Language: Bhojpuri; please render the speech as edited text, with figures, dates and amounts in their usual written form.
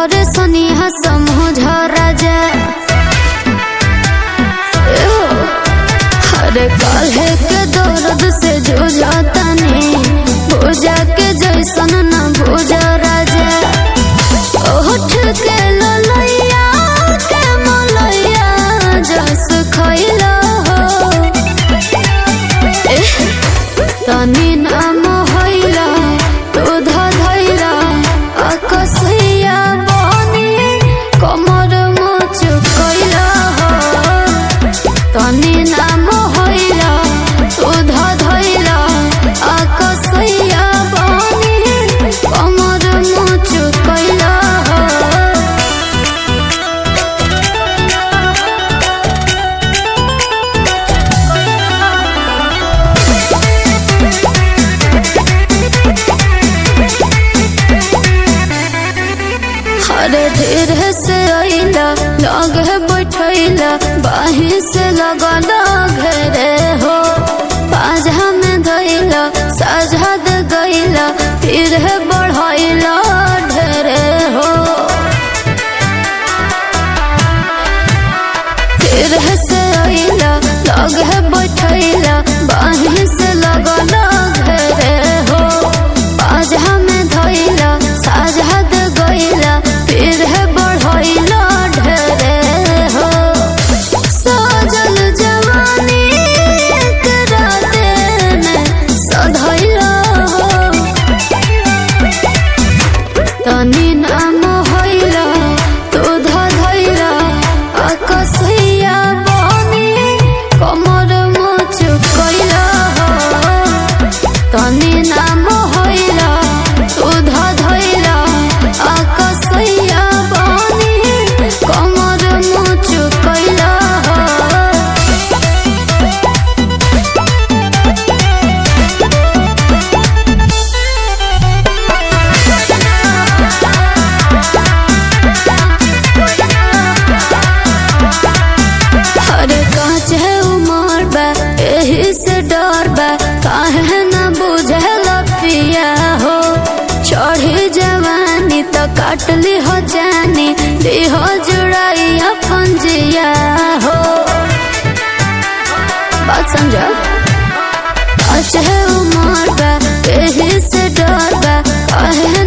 परेशानियाँ समझ राजा। अरे काल्हे के दर्द से जूझतानी, भुजा के जैसन न भुजा राजा। उठ के ललैया के मलैया जस खैला हो, तनी नाम होइला दूध धैला अकसैया बनी कमर मुच कैला हो। तनी नाम होइला दूध धैला अकसैया बनी कमर मुच कैला हो। अरे धीरे से आइला लगे बैठैला, बाही से लगला घेरे हो। पाजा में धैला साझा दे गैला, फिर बढ़ैला ढेरे हो। धीरे से आइला लगे बैठैला, बाही से लगला घेरे हो। पाजा में धैला साझा दे गैला, फिर बढ़ैला ढेरे हो। सजल जवानी एक राते में सधैला हो। तनी नाम होइला दूध धैला अकसैया बनी कमर मुच कैला हो। तनी नाम होइला दूध धैला अकसैया बनी कमर मुच कैला हो। अरे कांच है उमर बा एही से डर बा, काहे न बुझेला पिया हो। चढ़ी जवानी तो काटली हो जानी, देह जुड़ाई अपन जिया हो। बात समझा। कांच है उमर बा एही से डर बा, काहे